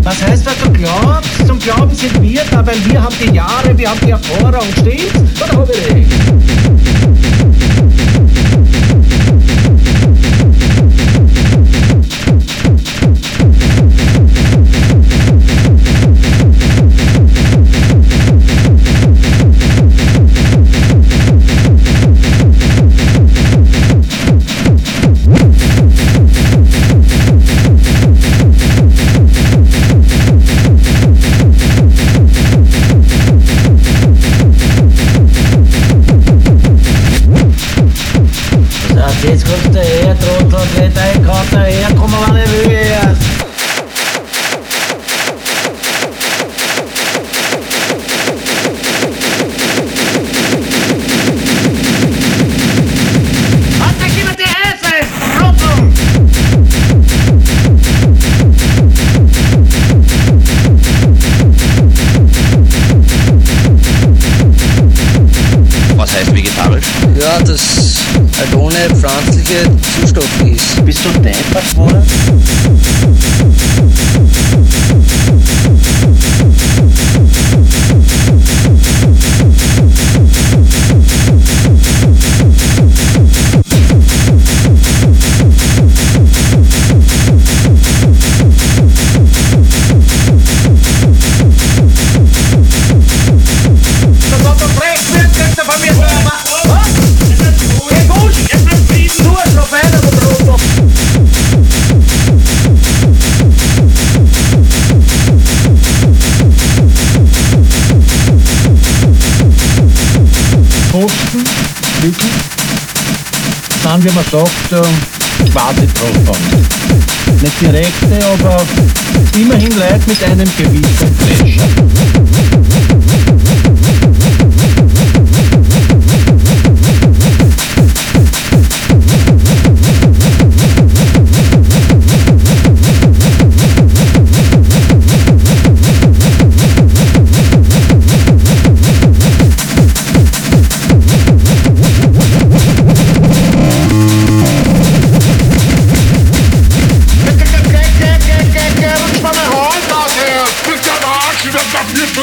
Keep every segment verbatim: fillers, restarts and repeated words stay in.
Was heißt, was du glaubst? Zum Glauben sind wir da, weil wir haben die Jahre, wir haben die Erfahrung. Stimmt's? Oder hab ich recht? Jetzt kommt der her, Trottel, und lädt ein, kommt der her, komm mal an die Höhe erst. Warte, gib mir die Hilfe, Trottel! Was heißt vegetarisch? Ja, das halt ohne pflanzliche Zustoffe ist. Bist du deppert geworden? Das war doch frech, wird kriegst du von mir selber. Was? Geh gut! Du hast noch einer, du Trottel! Kosten, wirklich, sind, wie man sagt, äh, quasi drauf. Nicht direkte, aber immerhin Leute mit einem gewissen Flash. Rutsch mal mein Horn aus, Herr! Bist ja am Arsch, das darf nicht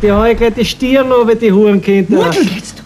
die Heu geht die Stier loben, die Hurenkinder. Mutter jetzt!